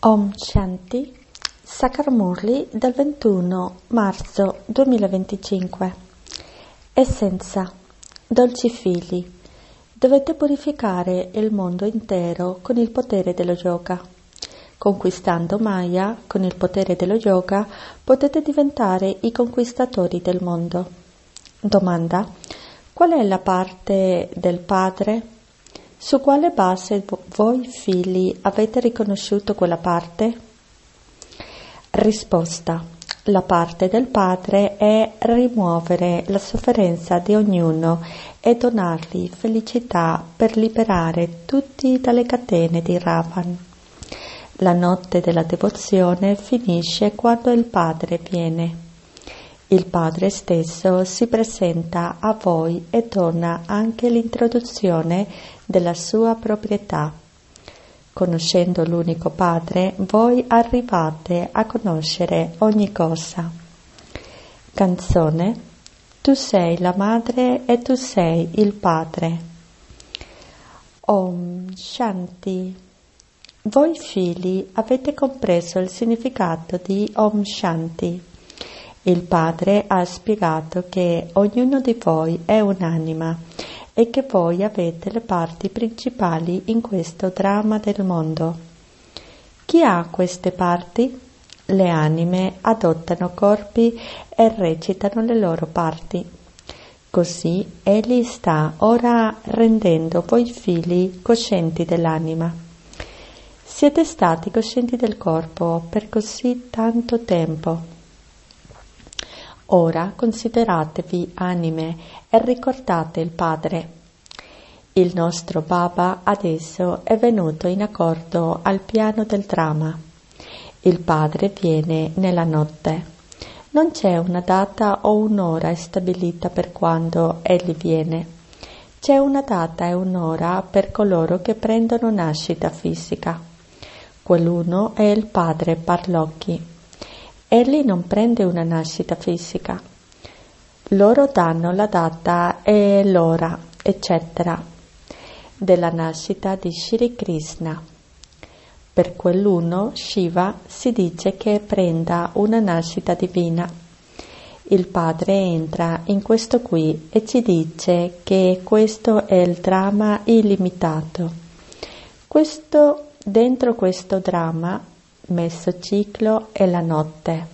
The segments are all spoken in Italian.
Om Shanti, Sakarmurli del 21 marzo 2025. Essenza, dolci figli, dovete purificare il mondo intero con il potere dello yoga. Conquistando Maya con il potere dello yoga potete diventare i conquistatori del mondo. Domanda: qual è la parte del Padre? Su quale base voi figli avete riconosciuto quella parte? Risposta: la parte del Padre è rimuovere la sofferenza di ognuno e donargli felicità per liberare tutti dalle catene di Ravan. La notte della devozione finisce quando il Padre viene. Il Padre stesso si presenta a voi e dona anche l'introduzione della sua proprietà. Conoscendo l'unico Padre, voi arrivate a conoscere ogni cosa. Canzone: tu sei la madre e tu sei il padre. Om Shanti. Voi figli avete compreso il significato di Om Shanti. Il Padre ha spiegato che ognuno di voi è un'anima e che voi avete le parti principali in questo dramma del mondo. Chi ha queste parti? Le anime adottano corpi e recitano le loro parti. Così Egli sta ora rendendo voi figli coscienti dell'anima. Siete stati coscienti del corpo per così tanto tempo. Ora consideratevi anime e ricordate il Padre. Il nostro Baba adesso è venuto in accordo al piano del dramma. Il Padre viene nella notte. Non c'è una data o un'ora stabilita per quando Egli viene. C'è una data e un'ora per coloro che prendono nascita fisica. Quell'uno è il Padre Parlocchi. Egli non prende una nascita fisica. Loro danno la data e l'ora, eccetera, della nascita di Shri Krishna. Per quell'uno, Shiva, si dice che prenda una nascita divina. Il Padre entra in questo qui e ci dice che questo è il dramma illimitato. Dentro questo dramma messo ciclo è la notte.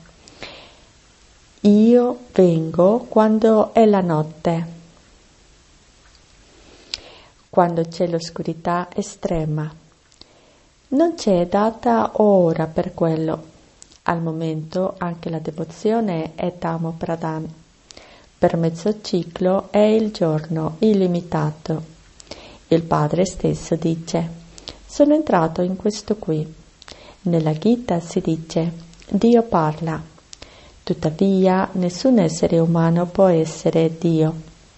Io vengo quando è la notte, quando c'è l'oscurità estrema. Non c'è data o ora per quello. Al momento anche la devozione è Tamo Pradhan. Per mezzo ciclo è il giorno illimitato. Il Padre stesso dice: sono entrato in questo qui. Nella Gita si dice: Dio parla. Tuttavia nessun essere umano può essere Dio.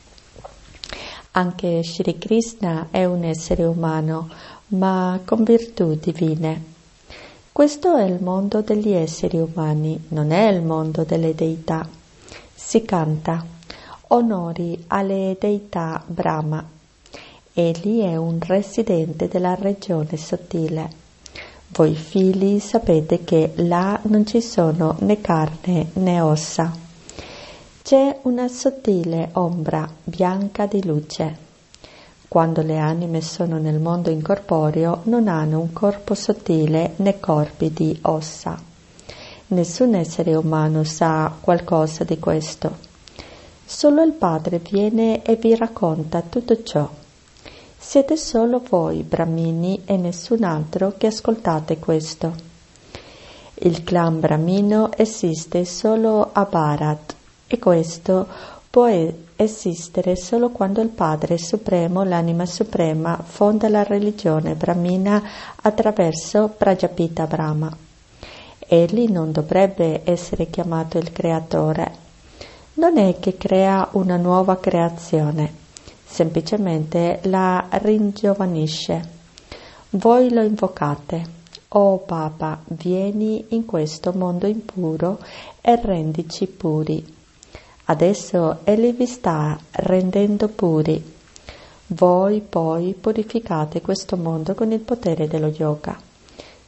Anche Shri Krishna è un essere umano, ma con virtù divine. Questo è il mondo degli esseri umani, non è il mondo delle deità. Si canta: onori alle deità Brahma. Egli è un residente della regione sottile. Voi figli sapete che là non ci sono né carne né ossa. C'è una sottile ombra bianca di luce. Quando le anime sono nel mondo incorporeo non hanno un corpo sottile né corpi di ossa. Nessun essere umano sa qualcosa di questo. Solo il Padre viene e vi racconta tutto ciò. Siete solo voi, Brahmini, e nessun altro che ascoltate questo. Il clan Brahmino esiste solo a Bharat, e questo può esistere solo quando il Padre Supremo, l'anima suprema, fonda la religione Brahmina attraverso Prajapita Brahma. Egli non dovrebbe essere chiamato il creatore. Non è che crea una nuova creazione. Semplicemente la ringiovanisce. Voi lo invocate: oh Baba, vieni in questo mondo impuro e rendici puri. Adesso Egli vi sta rendendo puri. Voi poi purificate questo mondo con il potere dello yoga.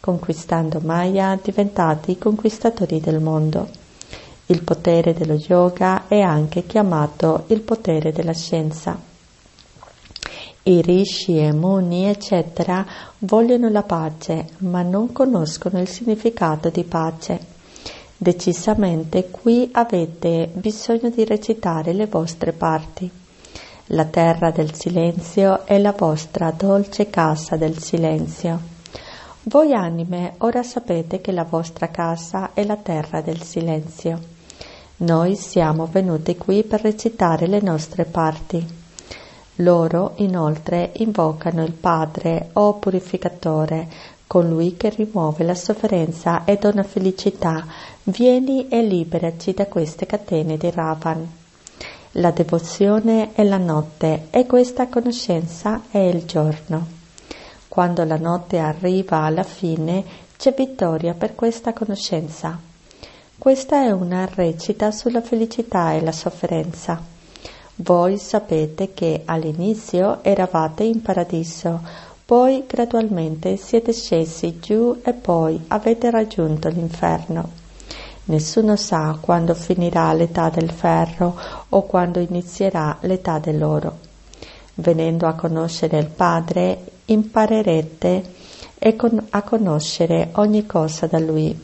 conquistando Maya, diventati i conquistatori del mondo. Il potere dello yoga è anche chiamato il potere della scienza. I rishi e muni, eccetera, vogliono la pace, ma non conoscono il significato di pace. Decisamente qui avete bisogno di recitare le vostre parti. La terra del silenzio è la vostra dolce casa del silenzio. Voi anime ora sapete che la vostra casa è la terra del silenzio. Noi siamo venuti qui per recitare le nostre parti. Loro inoltre invocano il Padre o Purificatore, colui che rimuove la sofferenza e dona felicità. Vieni e liberaci da queste catene di Ravan. La devozione è la notte e questa conoscenza è il giorno. Quando la notte arriva alla fine c'è vittoria per questa conoscenza. Questa è una recita sulla felicità e la sofferenza. Voi sapete che all'inizio eravate in paradiso, poi gradualmente siete scesi giù e poi avete raggiunto l'inferno. Nessuno sa quando finirà l'età del ferro o quando inizierà l'età dell'oro. Venendo a conoscere il Padre, imparerete a conoscere ogni cosa da Lui.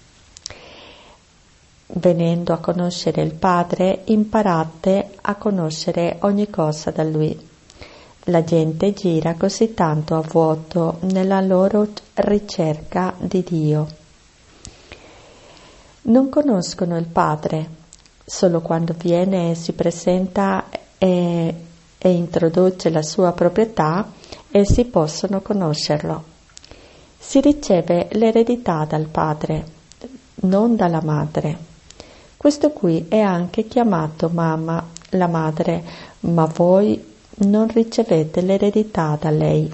Venendo a conoscere il Padre, imparate a conoscere ogni cosa da Lui. La gente gira così tanto a vuoto nella loro ricerca di Dio. Non conoscono il Padre, solo quando viene e si presenta e introduce la sua proprietà essi possono conoscerlo. Si riceve l'eredità dal Padre, non dalla madre. Questo qui è anche chiamato mamma, la madre, ma voi non ricevete l'eredità da lei.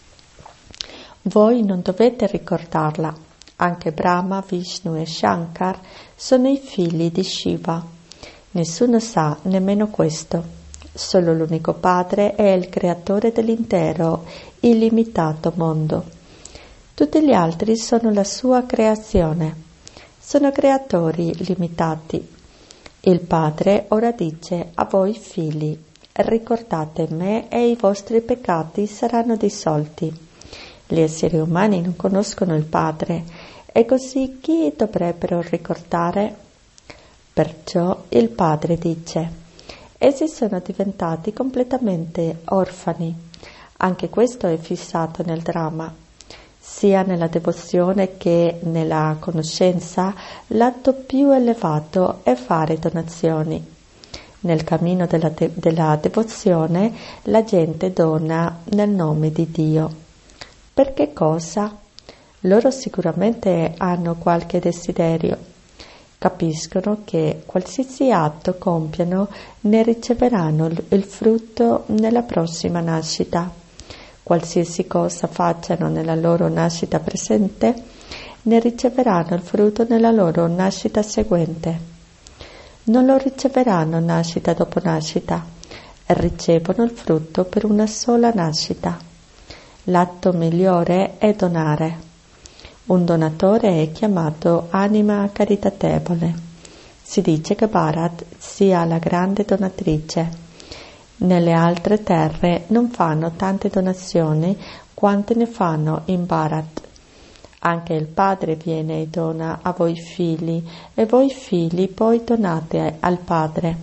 Voi non dovete ricordarla. Anche Brahma, Vishnu e Shankar sono i figli di Shiva. Nessuno sa nemmeno questo. Solo l'unico Padre è il creatore dell'intero, illimitato mondo. Tutti gli altri sono la sua creazione. Sono creatori limitati. Il Padre ora dice a voi figli: ricordate me e i vostri peccati saranno dissolti. Gli esseri umani non conoscono il Padre, e così chi dovrebbero ricordare? Perciò il Padre dice: essi sono diventati completamente orfani. Anche questo è fissato nel dramma. Sia nella devozione che nella conoscenza, l'atto più elevato è fare donazioni. Nel cammino della devozione la gente dona nel nome di Dio. Per che cosa? Loro sicuramente hanno qualche desiderio. Capiscono che qualsiasi atto compiano ne riceveranno il frutto nella prossima nascita. Qualsiasi cosa facciano nella loro nascita presente, ne riceveranno il frutto nella loro nascita seguente. Non lo riceveranno nascita dopo nascita, ricevono il frutto per una sola nascita. L'atto migliore è donare. Un donatore è chiamato anima caritatevole. Si dice che Bharat sia la grande donatrice. Nelle altre terre non fanno tante donazioni quante ne fanno in Bharat. Anche il Padre viene e dona a voi figli, e voi figli poi donate al Padre.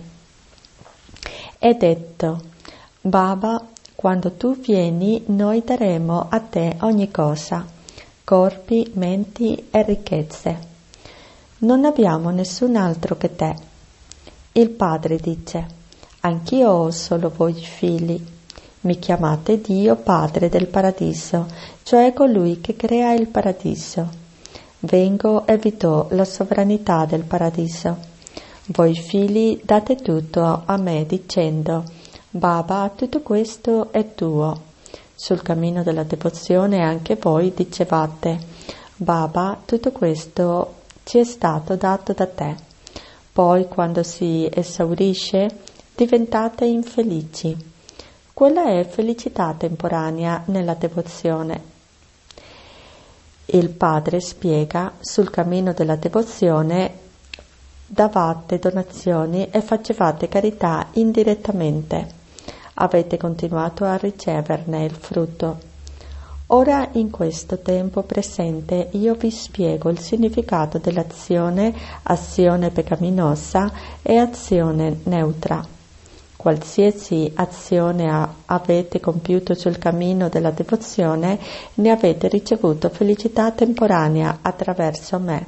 È detto: Baba, quando tu vieni noi daremo a te ogni cosa, corpi, menti e ricchezze. Non abbiamo nessun altro che te. Il Padre dice: anch'io ho solo voi figli. Mi chiamate Dio Padre del Paradiso, cioè colui che crea il Paradiso. Vengo e vi do la sovranità del Paradiso. Voi figli date tutto a me dicendo: Baba, tutto questo è tuo. Sul cammino della devozione anche voi dicevate: Baba, tutto questo ci è stato dato da te. Poi, quando si esaurisce, diventate infelici. Quella è felicità temporanea nella devozione. Il padre spiega: sul cammino della devozione davate donazioni e facevate carità indirettamente. Avete continuato a riceverne il frutto. Ora, in questo tempo presente, io vi spiego il significato dell'azione, azione peccaminosa e azione neutra. Qualsiasi azione avete compiuto sul cammino della devozione, ne avete ricevuto felicità temporanea attraverso me.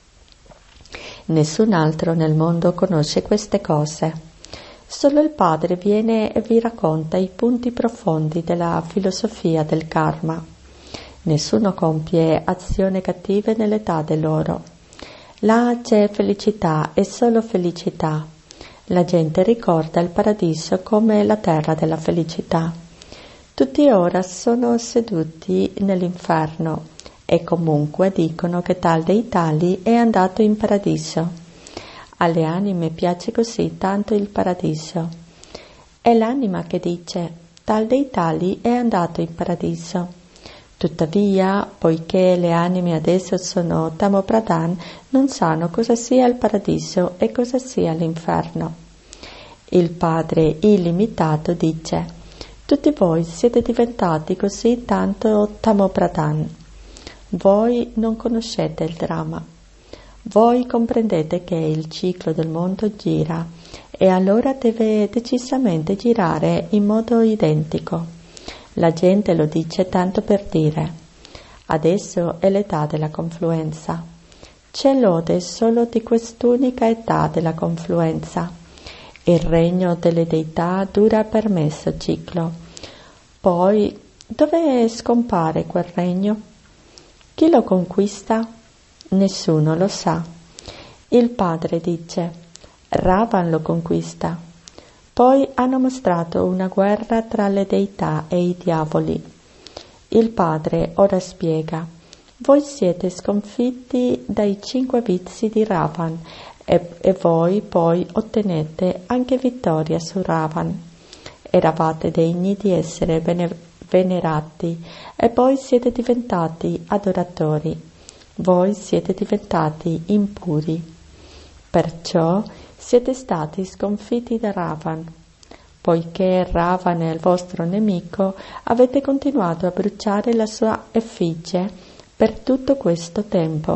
Nessun altro nel mondo conosce queste cose. Solo il Padre viene e vi racconta i punti profondi della filosofia del karma. Nessuno compie azioni cattive nell'età dell'oro. Là c'è felicità e solo felicità. La gente ricorda il paradiso come la terra della felicità. Tutti ora sono seduti nell'inferno e comunque dicono che tal dei tali è andato in paradiso. Alle anime piace così tanto il paradiso. È l'anima che dice: tal dei tali è andato in paradiso. Tuttavia, poiché le anime adesso sono Tamopradhan, non sanno cosa sia il paradiso e cosa sia l'inferno. Il Padre illimitato dice: tutti voi siete diventati così tanto Tamopradhan. Voi non conoscete il dramma. Voi comprendete che il ciclo del mondo gira e allora deve decisamente girare in modo identico. La gente lo dice tanto per dire. Adesso è l'età della confluenza. C'è lode solo di quest'unica età della confluenza. Il regno delle deità dura per mezzo ciclo. Poi, dove scompare quel regno? Chi lo conquista? Nessuno lo sa. Il Padre dice: Ravan lo conquista. Poi hanno mostrato una guerra tra le deità e i diavoli. Il Padre ora spiega: voi siete sconfitti dai 5 vizi di Ravan e voi poi ottenete anche vittoria su Ravan. Eravate degni di essere venerati e poi siete diventati adoratori. Voi siete diventati impuri. Perciò siete stati sconfitti da Ravan. Poiché Ravan è il vostro nemico, avete continuato a bruciare la sua effigie per tutto questo tempo.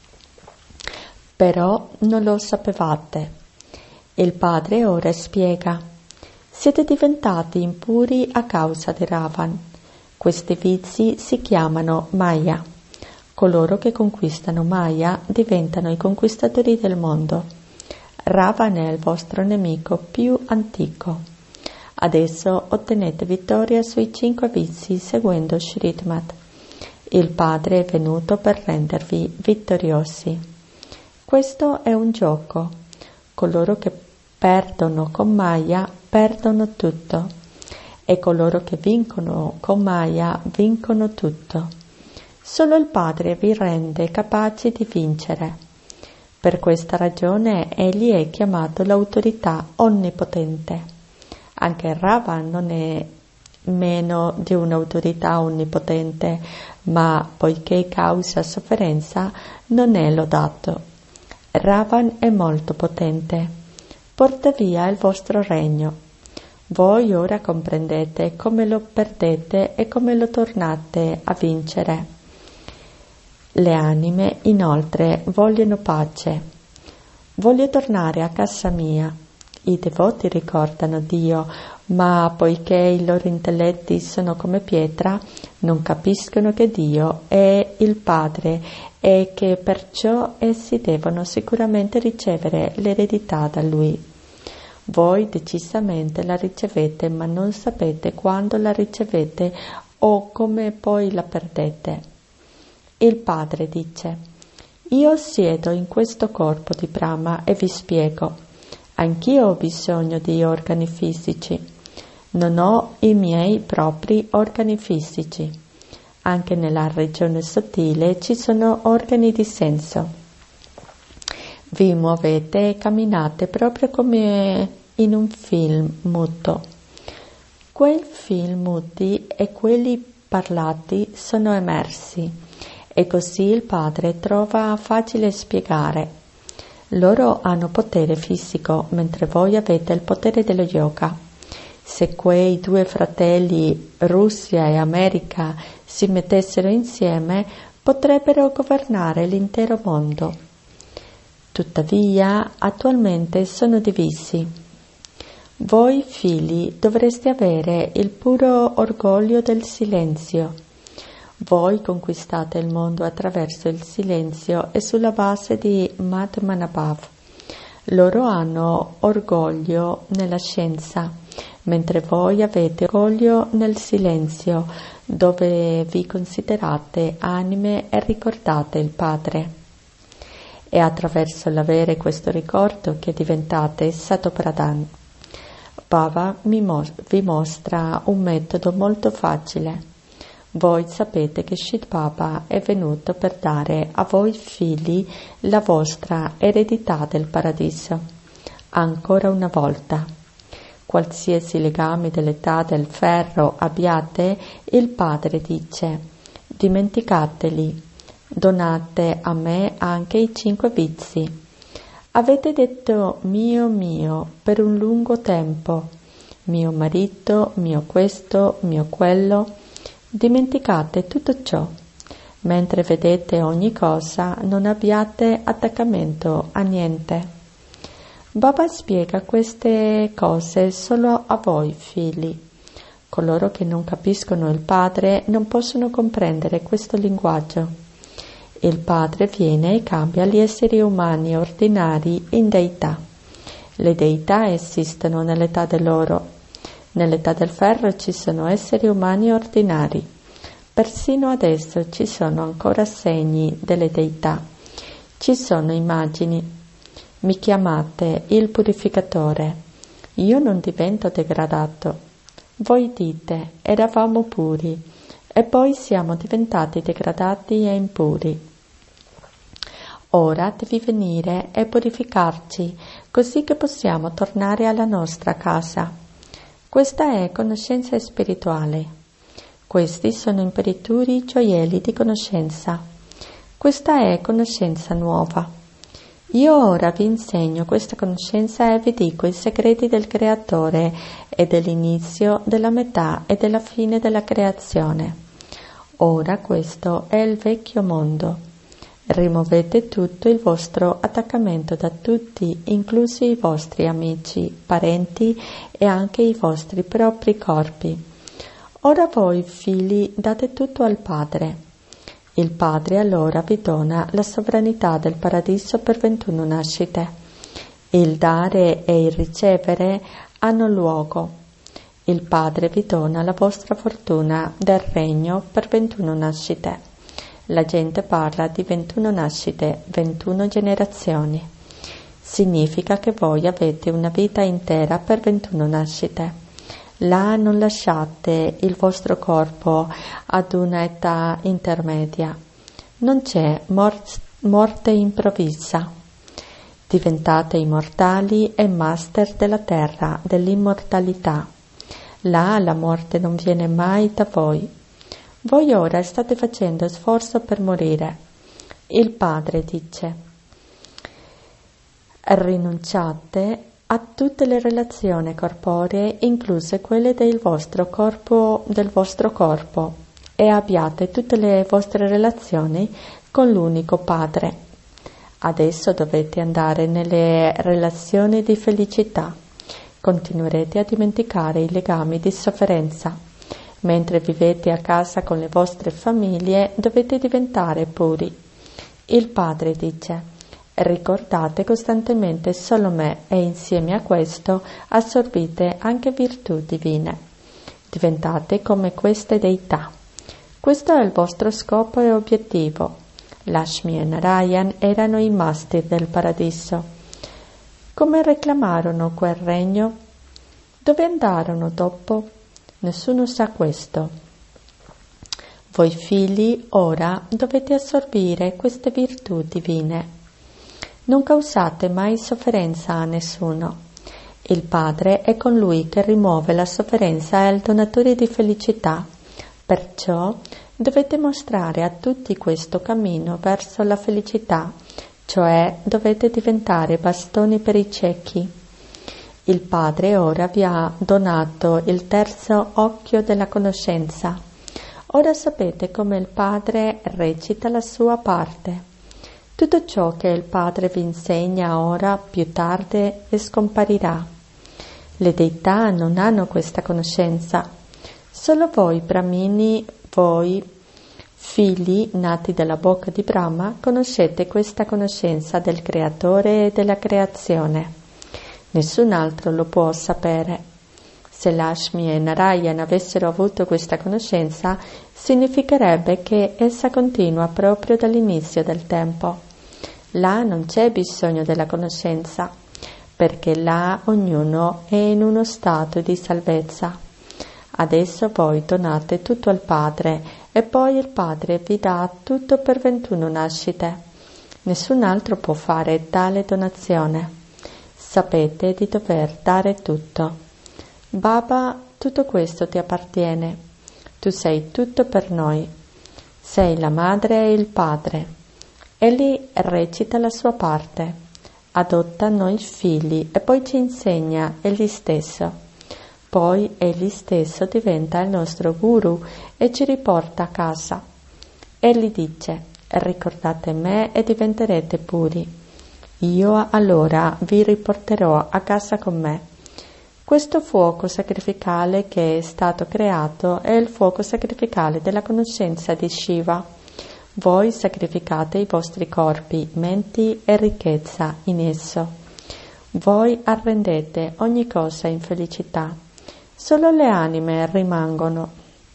Però non lo sapevate. Il Padre ora spiega: siete diventati impuri a causa di Ravan. Questi vizi si chiamano Maya. Coloro che conquistano Maya diventano i conquistatori del mondo. Ravan è il vostro nemico più antico. Adesso ottenete vittoria sui 5 vizi seguendo Shritmat. Il Padre è venuto per rendervi vittoriosi. Questo è un gioco. Coloro che perdono con Maya perdono tutto e coloro che vincono con Maya vincono tutto. Solo il Padre vi rende capaci di vincere. Per questa ragione egli è chiamato l'autorità onnipotente. Anche Ravan non è meno di un'autorità onnipotente, ma poiché causa sofferenza non è lodato. Ravan è molto potente. Porta via il vostro regno. Voi ora comprendete come lo perdete e come lo tornate a vincere. Le anime, inoltre, vogliono pace. Voglio tornare a casa mia. I devoti ricordano Dio, ma poiché i loro intelletti sono come pietra, non capiscono che Dio è il Padre e che perciò essi devono sicuramente ricevere l'eredità da Lui. Voi decisamente la ricevete, ma non sapete quando la ricevete o come poi la perdete. Il Padre dice: io siedo in questo corpo di Brahma e vi spiego. Anch'io ho bisogno di organi fisici. Non ho i miei propri organi fisici. Anche nella regione sottile ci sono organi di senso. Vi muovete e camminate proprio come in un film muto. Quei film muti e quelli parlati sono emersi e così il padre trova facile spiegare. Loro hanno potere fisico, mentre voi avete il potere dello yoga. Se quei due fratelli, Russia e America, si mettessero insieme, potrebbero governare l'intero mondo. Tuttavia, attualmente sono divisi. Voi, figli, dovreste avere il puro orgoglio del silenzio. Voi conquistate il mondo attraverso il silenzio e sulla base di Matmanabhav. Loro hanno orgoglio nella scienza, mentre voi avete orgoglio nel silenzio, dove vi considerate anime e ricordate il Padre. È attraverso l'avere questo ricordo che diventate Satopradhan. Baba vi mostra un metodo molto facile. Voi sapete che Shri Baba è venuto per dare a voi figli la vostra eredità del paradiso. Ancora una volta, qualsiasi legame dell'età del ferro abbiate, il Padre dice: dimenticateli, donate a me anche i 5 vizi. Avete detto mio per un lungo tempo, mio marito, mio questo, mio quello. Dimenticate tutto ciò. Mentre vedete ogni cosa, non abbiate attaccamento a niente. Baba spiega queste cose solo a voi, figli. Coloro che non capiscono il Padre non possono comprendere questo linguaggio. Il Padre viene e cambia gli esseri umani ordinari in deità. Le deità esistono nell'età dell'oro. Nell'età del ferro ci sono esseri umani ordinari. Persino adesso ci sono ancora segni delle deità. Ci sono immagini. Mi chiamate il purificatore. Io non divento degradato. Voi dite, eravamo puri, e poi siamo diventati degradati e impuri. Ora devi venire e purificarci, così che possiamo tornare alla nostra casa. Questa è conoscenza spirituale. Questi sono imperituri gioielli di conoscenza. Questa è conoscenza nuova. Io ora vi insegno questa conoscenza e vi dico i segreti del Creatore e dell'inizio, della metà e della fine della creazione. Ora questo è il vecchio mondo. Rimuovete tutto il vostro attaccamento da tutti, inclusi i vostri amici, parenti e anche i vostri propri corpi. Ora voi, figli, date tutto al Padre. Il Padre allora vi dona la sovranità del paradiso per 21 nascite. Il dare e il ricevere hanno luogo. Il Padre vi dona la vostra fortuna del regno per 21 nascite. La gente parla di 21 nascite, 21 generazioni. Significa che voi avete una vita intera per 21 nascite. Là non lasciate il vostro corpo ad una età intermedia. Non c'è morte improvvisa. Diventate immortali e master della terra, dell'immortalità. Là la morte non viene mai da voi. Voi ora state facendo sforzo per morire. Il Padre dice: rinunciate a tutte le relazioni corporee, incluse quelle del vostro corpo, e abbiate tutte le vostre relazioni con l'unico Padre. Adesso dovete andare nelle relazioni di felicità. Continuerete a dimenticare i legami di sofferenza. Mentre vivete a casa con le vostre famiglie, dovete diventare puri. Il Padre dice: ricordate costantemente solo me e insieme a questo assorbite anche virtù divine. Diventate come queste deità. Questo è il vostro scopo e obiettivo. Lakshmi e Narayan erano i master del paradiso. Come reclamarono quel regno? Dove andarono dopo? Nessuno sa questo. Voi figli ora dovete assorbire queste virtù divine. Non causate mai sofferenza a nessuno. Il Padre è colui che rimuove la sofferenza e è il donatore di felicità. Perciò Dovete mostrare a tutti questo cammino verso la felicità, cioè dovete diventare bastoni per i ciechi. Il Padre ora vi ha donato il terzo occhio della conoscenza. Ora sapete come il Padre recita la sua parte. Tutto ciò che il Padre vi insegna ora, più tardi, scomparirà. Le deità non hanno questa conoscenza. Solo voi, Brahmini, voi, figli nati dalla bocca di Brahma, conoscete questa conoscenza del Creatore e della creazione. Nessun altro lo può sapere. Se Lakshmi e Narayana avessero avuto questa conoscenza, significherebbe che essa continua proprio dall'inizio del tempo. Là non c'è bisogno della conoscenza, perché là ognuno è in uno stato di salvezza. Adesso voi donate tutto al Padre e poi il Padre vi dà tutto per 21 nascite. Nessun altro può fare tale donazione. Sapete di dover dare tutto. Baba, tutto questo ti appartiene. Tu sei tutto per noi. Sei la madre e il padre. Egli recita la sua parte. Adotta noi figli e poi ci insegna egli stesso. Poi egli stesso diventa il nostro guru e ci riporta a casa. Egli dice: ricordate me e diventerete puri. Io allora vi riporterò a casa con me. Questo fuoco sacrificale che è stato creato è il fuoco sacrificale della conoscenza di Shiva. Voi sacrificate i vostri corpi, menti e ricchezza in esso. Voi arrendete ogni cosa in felicità. Solo le anime rimangono.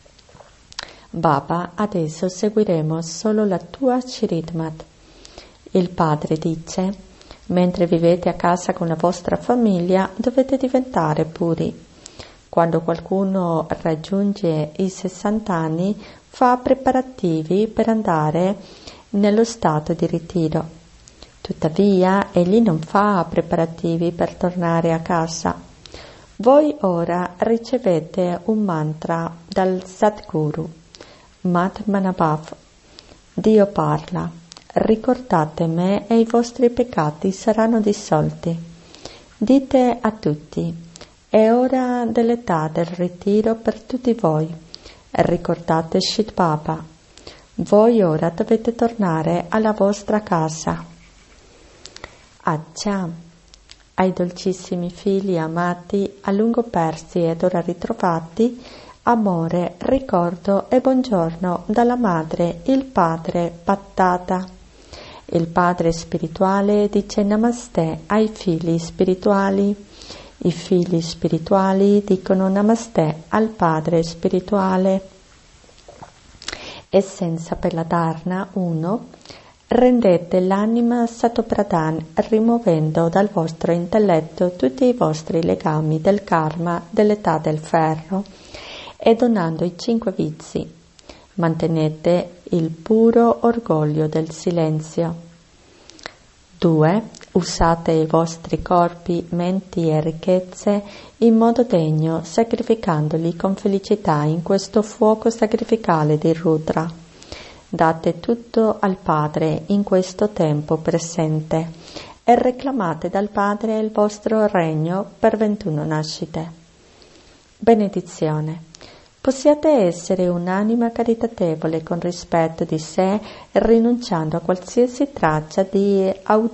Baba, adesso seguiremo solo la tua Charitmat. Il Padre dice: mentre vivete a casa con la vostra famiglia, dovete diventare puri. Quando qualcuno raggiunge i 60 anni, fa preparativi per andare nello stato di ritiro. Tuttavia, egli non fa preparativi per tornare a casa. Voi ora ricevete un mantra dal Sadguru, Matmanabhav. Dio parla. Ricordate me e i vostri peccati saranno dissolti. Dite a tutti: è ora dell'età del ritiro per tutti voi. Ricordate Shit Baba. Voi ora dovete tornare alla vostra casa. Accia, ai dolcissimi figli amati, a lungo persi ed ora ritrovati, amore, ricordo e buongiorno dalla madre, il padre, Pattata. Il padre spirituale dice namaste ai figli spirituali. I figli spirituali dicono namaste al padre spirituale. Essenza per la Dharna 1. Rendete l'anima Satopradhan rimuovendo dal vostro intelletto tutti i vostri legami del karma dell'età del ferro e donando i 5 vizi. Mantenete il puro orgoglio del silenzio. 2. Usate i vostri corpi, menti e ricchezze in modo degno, sacrificandoli con felicità in questo fuoco sacrificale di Rudra. Date tutto al Padre in questo tempo presente e reclamate dal Padre il vostro regno per 21 nascite. Benedizione. Possiate essere un'anima caritatevole con rispetto di sé, rinunciando a qualsiasi traccia di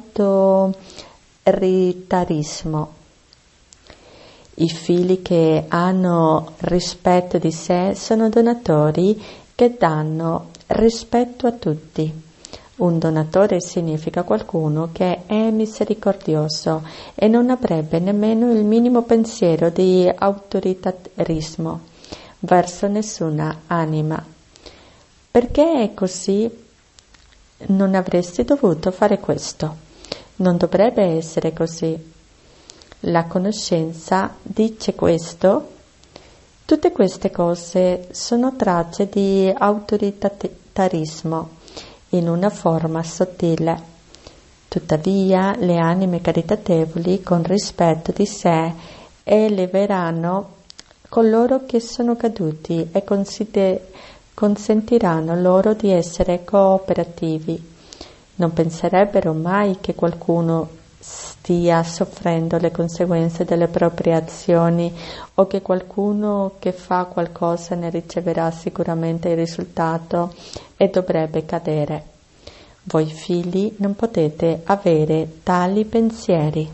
autoritarismo. I figli che hanno rispetto di sé sono donatori che danno rispetto a tutti. Un donatore significa qualcuno che è misericordioso e non avrebbe nemmeno il minimo pensiero di autoritarismo verso nessuna anima. Perché è così? Non avresti dovuto fare questo. Non dovrebbe essere così. La conoscenza dice questo. Tutte queste cose sono tracce di autoritarismo in una forma sottile. Tuttavia, le anime caritatevoli con rispetto di sé eleveranno coloro che sono caduti e consentiranno loro di essere cooperativi. Non penserebbero mai che qualcuno stia soffrendo le conseguenze delle proprie azioni o che qualcuno che fa qualcosa ne riceverà sicuramente il risultato e dovrebbe cadere. Voi figli non potete avere tali pensieri.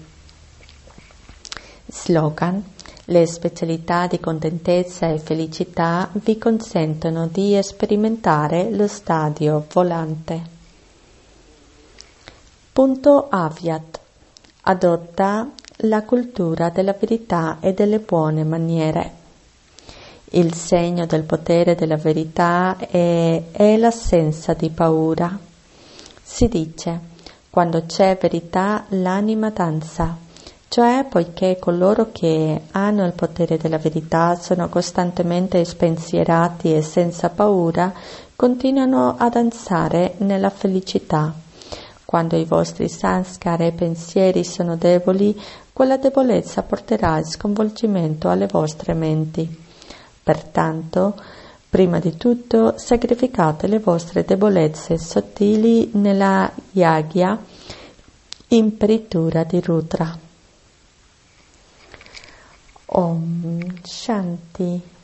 Slogan: le specialità di contentezza e felicità vi consentono di sperimentare lo stadio volante. Punto Aviat: adotta la cultura della verità e delle buone maniere. Il segno del potere della verità è l'assenza di paura. Si dice: quando c'è verità l'anima danza, cioè poiché coloro che hanno il potere della verità sono costantemente spensierati e senza paura, continuano a danzare nella felicità. Quando i vostri sanskara e pensieri sono deboli, quella debolezza porterà al sconvolgimento alle vostre menti. Pertanto, prima di tutto, sacrificate le vostre debolezze sottili nella yagya, imperitura di Rudra. Om Shanti.